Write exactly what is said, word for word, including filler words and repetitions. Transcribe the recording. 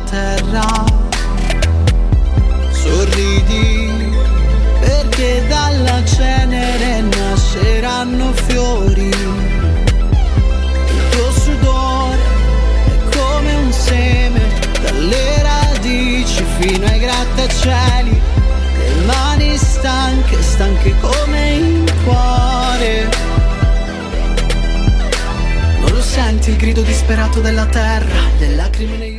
terra. Sorridi perché dalla cenere nasceranno fiori. Il tuo sudore è come un seme, dalle radici fino ai grattacieli. Le mani stanche, stanche come il cuore. Non lo senti il grido disperato della terra, delle lacrime nei